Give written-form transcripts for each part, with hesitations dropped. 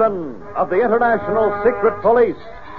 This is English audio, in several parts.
captain of the International Secret Police.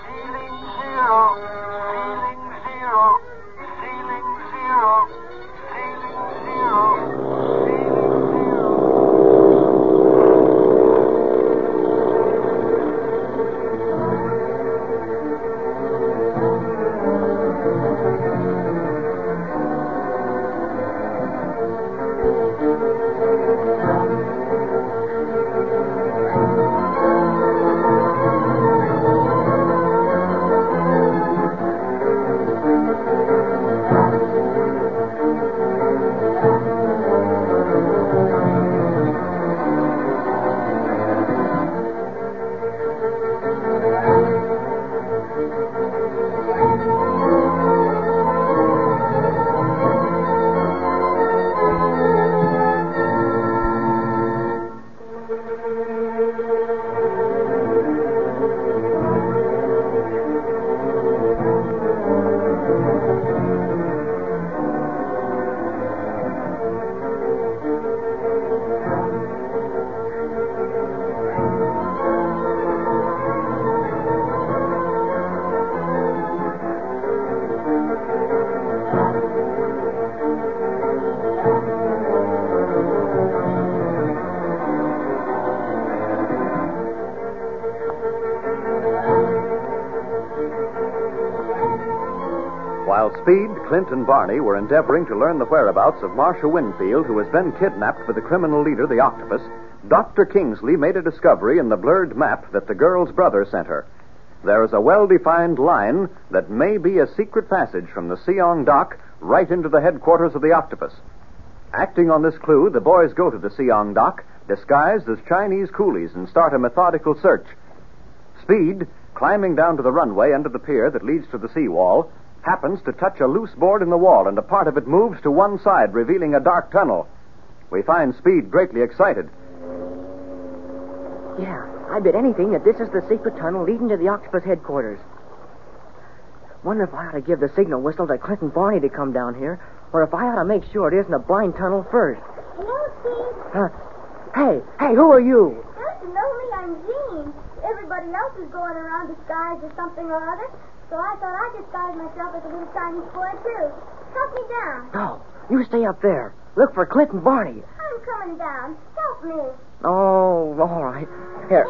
While Speed, Clint, and Barney were endeavoring to learn the whereabouts of Marcia Winfield, who has been kidnapped by the criminal leader, the Octopus, Dr. Kingsley made a discovery in the blurred map that the girl's brother sent her. There is a well-defined line that may be a secret passage from the Siong dock right into the headquarters of the Octopus. Acting on this clue, the boys go to the Siong dock, disguised as Chinese coolies, and start a methodical search. Speed, climbing down to the runway under the pier that leads to the seawall, happens to touch a loose board in the wall, and a part of it moves to one side, revealing a dark tunnel. We find Speed greatly excited. Yeah, I bet anything that this is the secret tunnel leading to the Octopus headquarters. Wonder if I ought to give the signal whistle to Clint and Barney to come down here, or if I ought to make sure it isn't a blind tunnel first. Hello, Steve. Hey, who are you? Don't you know me? I'm Jean. Everybody else is going around disguised as something or other, so I thought I'd disguise myself as a little Chinese boy, too. Help me down. No, you stay up there. Look for Clint and Barney. I'm coming down. Help me. Oh, all right. Here.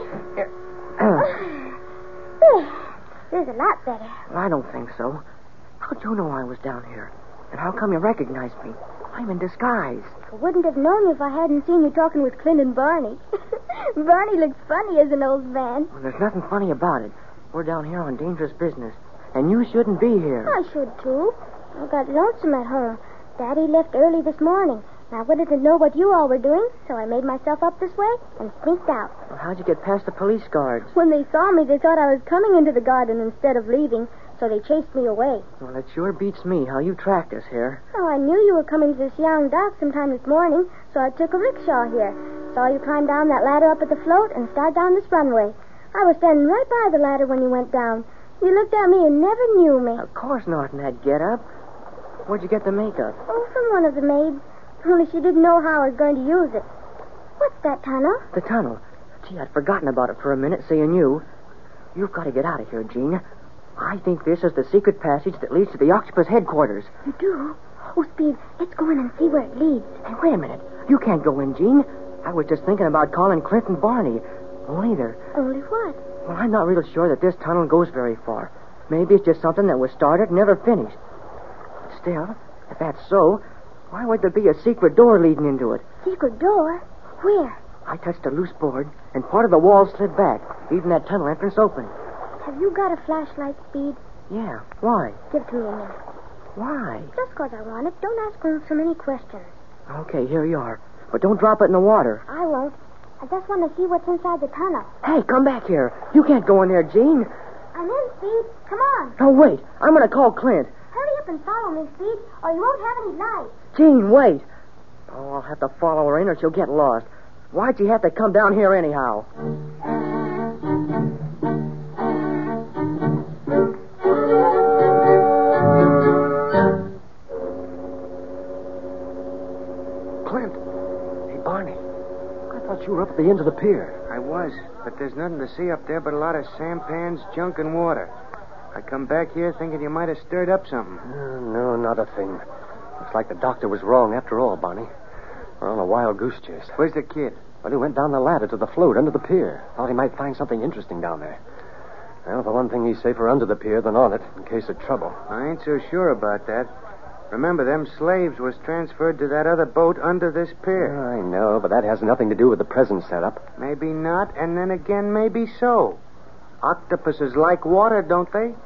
There's a lot better. I don't think so. How'd you know I was down here? And how come you recognized me? I'm in disguise. I wouldn't have known you if I hadn't seen you talking with Clint and Barney. Barney looks funny as an old man. Well, there's nothing funny about it. We're down here on dangerous business, and you shouldn't be here. I should, too. I got lonesome at home. Daddy left early this morning, and I wanted to know what you all were doing, so I made myself up this way and sneaked out. Well, how'd you get past the police guards? When they saw me, they thought I was coming into the garden instead of leaving, so they chased me away. Well, it sure beats me how you tracked us here. Oh, I knew you were coming to the Siong dock sometime this morning, so I took a rickshaw here. Saw you climb down that ladder up at the float and start down this runway. I was standing right by the ladder when you went down. You looked at me and never knew me. Of course not in that get-up. Where'd you get the makeup? Oh, from one of the maids. Only she didn't know how I was going to use it. What's that tunnel? The tunnel. Gee, I'd forgotten about it for a minute, seeing you. You've got to get out of here, Gene. I think this is the secret passage that leads to the Octopus headquarters. You do? Oh, Speed, let's go in and see where it leads. Hey, wait a minute. You can't go in, Gene. I was just thinking about calling Clint and Barney. Only Only what? Well, I'm not real sure that this tunnel goes very far. Maybe it's just something that was started and never finished. But still, if that's so, why would there be a secret door leading into it? Secret door? Where? I touched a loose board, and part of the wall slid back, leaving that tunnel entrance open. Have you got a flashlight, Speed? Yeah, why? Give it to me a minute. Why? Just because I want it. Don't ask me so many questions. Okay, here you are. But don't drop it in the water. I won't. I just want to see what's inside the tunnel. Hey, come back here. You can't go in there, Gene. I'm in, Speed. Come on. No, wait. I'm going to call Clint. Hurry up and follow me, Speed, or you won't have any light. Gene, wait. Oh, I'll have to follow her in or she'll get lost. Why'd you have to come down here anyhow? Clint. Hey, Barney. I thought you were up at the end of the pier. I was. was, but there's nothing to see up there but a lot of sampans, junk, and water. I come back here thinking you might have stirred up something. No, not a thing. Looks like the doctor was wrong after all, Barney. We're on a wild goose chase. Where's the kid? Well, he went down the ladder to the float under the pier. Thought he might find something interesting down there. Well, for one thing, he's safer under the pier than on it, in case of trouble. I ain't so sure about that. Remember, them slaves was transferred to that other boat under this pier. I know, but that has nothing to do with the present setup. Maybe not, and then again, maybe so. Octopuses like water, don't they?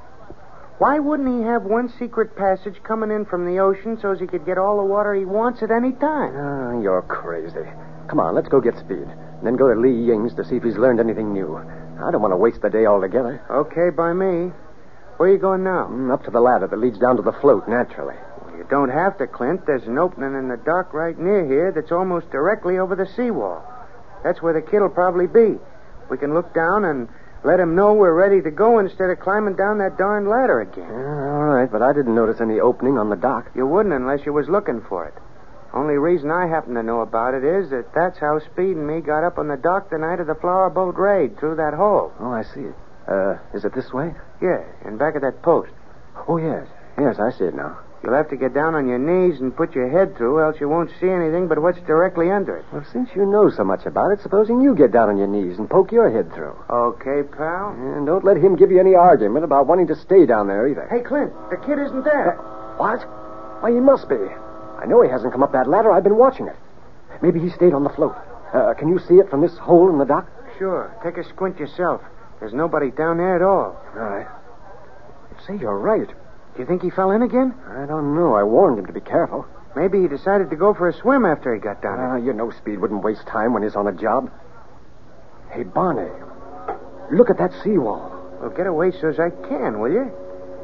Why wouldn't he have one secret passage coming in from the ocean so as he could get all the water he wants at any time? Oh, you're crazy. Come on, let's go get Speed. And then go to Lee Ying's to see if he's learned anything new. I don't want to waste the day altogether. Okay, by me. Where are you going now? Up to the ladder that leads down to the float, naturally. Well, you don't have to, Clint. There's an opening in the dock right near here that's almost directly over the seawall. That's where the kid'll probably be. We can look down and let him know we're ready to go instead of climbing down that darn ladder again. All right, but I didn't notice any opening on the dock. You wouldn't unless you was looking for it. Only reason I happen to know about it is that that's how Speed and me got up on the dock the night of the flower boat raid, through that hole. Oh, I see it. Is it this way? Yeah, in back of that post. Oh, yes. Yes, I see it now. You'll have to get down on your knees and put your head through, else you won't see anything but what's directly under it. Well, since you know so much about it, supposing you get down on your knees and poke your head through. Okay, pal. And don't let him give you any argument about wanting to stay down there either. Hey, Clint, the kid isn't there. What? Why, he must be. I know he hasn't come up that ladder. I've been watching it. Maybe he stayed on the float. Can you see it from this hole in the dock? Sure. Take a squint yourself. There's nobody down there at all. All right. Say, you're right. Do you think he fell in again? I don't know. I warned him to be careful. Maybe he decided to go for a swim after he got down there. You know Speed wouldn't waste time when he's on a job. Hey, Barney, look at that seawall. Well, get away so as I can, will you?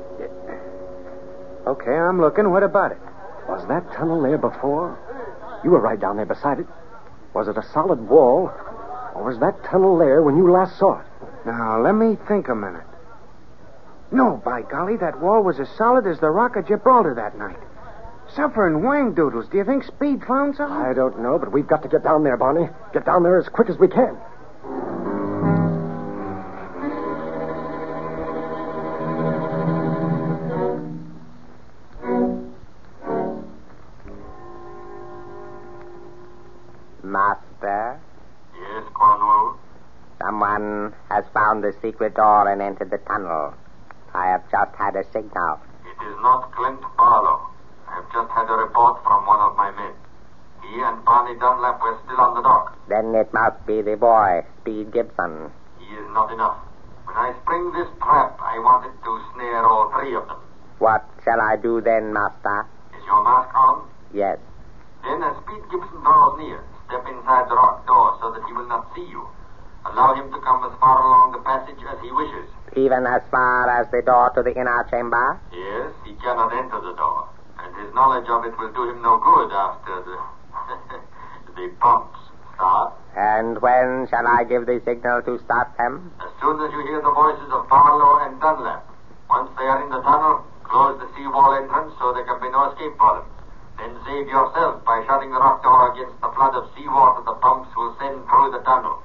Okay, I'm looking. What about it? Was that tunnel there before? You were right down there beside it. Was it a solid wall, or was that tunnel there when you last saw it? Now, let me think a minute. No, by golly, that wall was as solid as the Rock of Gibraltar that night. Suffering wang doodles. Do you think Speed found something? I don't know, but we've got to get down there, Barney. Get down there as quick as we can. Master? Yes, Cornwall? Someone has found the secret door and entered the tunnel. I have just had a signal. It is not Clint Barlow. I have just had a report from one of my men. He and Barney Dunlap were still on the dock. Then it must be the boy, Speed Gibson. He is not enough. When I spring this trap, I wanted to snare all three of them. What shall I do then, Master? Is your mask on? Yes. Then as Speed Gibson draws near, step inside the rock door so that he will not see you. Allow him to come as far along the passage as he wishes. Even as far as the door to the inner chamber? Yes, he cannot enter the door. And his knowledge of it will do him no good after the the pumps start. And when shall I give the signal to start them? As soon as you hear the voices of Barlow and Dunlap. Once they are in the tunnel, close the seawall entrance so there can be no escape for them. Then save yourself by shutting the rock door against the flood of seawater the pumps will send through the tunnel.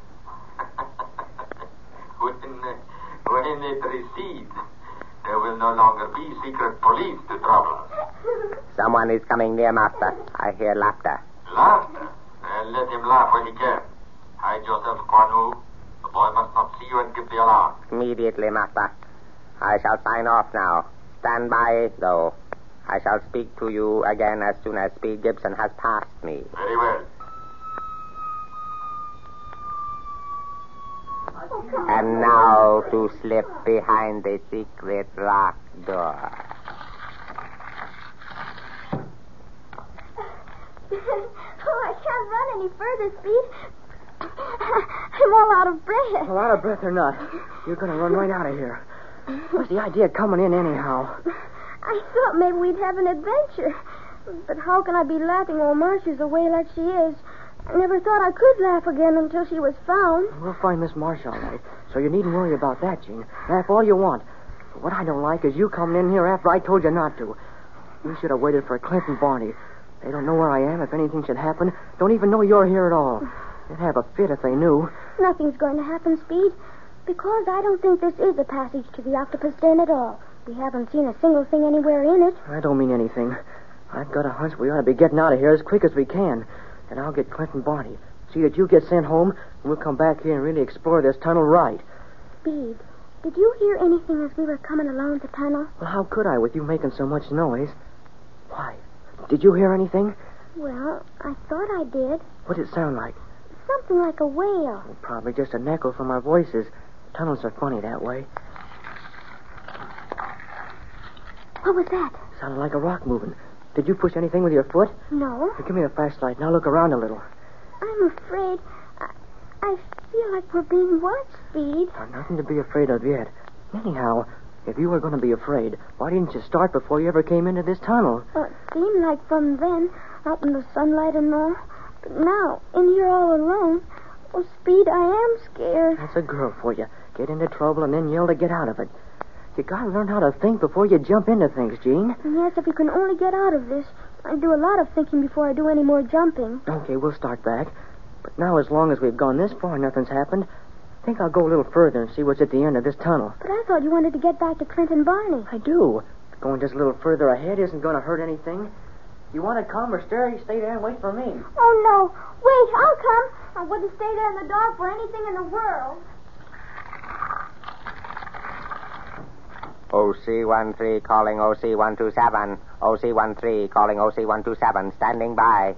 When it recedes, there will no longer be secret police to trouble us. Someone is coming near, Master. I hear laughter. Laughter? Then let him laugh when he can. Hide yourself, Quanu. The boy must not see you and give the alarm. Immediately, Master. I shall sign off now. Stand by, though. I shall speak to you again as soon as Speed Gibson has passed me. Very well. And now to slip behind the secret lock door. Oh, I can't run any further, Speed. I'm all out of breath. Well, out of breath or not, you're going to run right out of here. What's the idea of coming in anyhow? I thought maybe we'd have an adventure. But how can I be laughing while Marcia's away like she is? I never thought I could laugh again until she was found. We'll find Miss Marcia all right, so you needn't worry about that, Jean. Laugh all you want. But what I don't like is you coming in here after I told you not to. You should have waited for Clint and Barney. They don't know where I am if anything should happen. Don't even know you're here at all. They'd have a fit if they knew. Nothing's going to happen, Speed, because I don't think this is a passage to the octopus den at all. We haven't seen a single thing anywhere in it. I don't mean anything. I've got a hunch we ought to be getting out of here as quick as we can. And I'll get Clint and Barney. See that you get sent home, and we'll come back here and really explore this tunnel right. Speed, did you hear anything as we were coming along the tunnel? Well, how could I with you making so much noise? Why? Did you hear anything? Well, I thought I did. What did it sound like? Something like a wail. Well, probably just an echo from our voices. Tunnels are funny that way. What was that? Sounded like a rock moving. Did you push anything with your foot? No. Here, give me the flashlight, and I'll look around a little. I'm afraid. I feel like we're being watched, Speed. Nothing to be afraid of yet. Anyhow, if you were going to be afraid, why didn't you start before you ever came into this tunnel? It seemed like from then, out in the sunlight and all. But now, in here all alone, oh, Speed, I am scared. That's a girl for you. Get into trouble and then yell to get out of it. You gotta learn how to think before you jump into things, Jean. Yes, if we can only get out of this. I do a lot of thinking before I do any more jumping. Okay, we'll start back. But now, as long as we've gone this far and nothing's happened, I think I'll go a little further and see what's at the end of this tunnel. But I thought you wanted to get back to Clint and Barney. I do. Going just a little further ahead isn't going to hurt anything. You want to come or stay there and wait for me? Oh, no. Wait, I'll come. I wouldn't stay there in the dark for anything in the world. OC-13 calling OC-127. OC-13 calling OC-127. Standing by.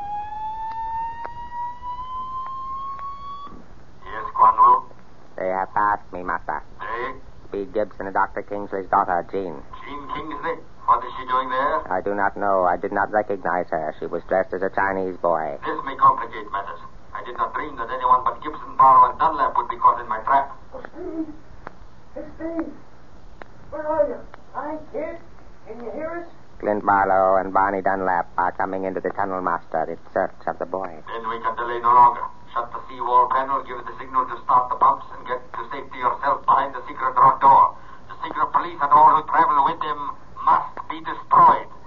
Yes, Quanwell? They have passed me, Master. Hey? Speed Gibson and Dr. Kingsley's daughter, Jean. Jean Kingsley? What is she doing there? I do not know. I did not recognize her. She was dressed as a Chinese boy. This may complicate matters. I did not dream that anyone but Gibson, Barlow, and Dunlap would be caught in my trap. Oh, Steve. Hey, Steve. Where are you? I ain't here. Can you hear us? Clint Barlow and Barney Dunlap are coming into the tunnel, Master, in search of the boy. Then we can delay no longer. Shut the seawall panel, give the signal to start the pumps, and get to safety yourself behind the secret rock door. The secret police and all who travel with them must be destroyed.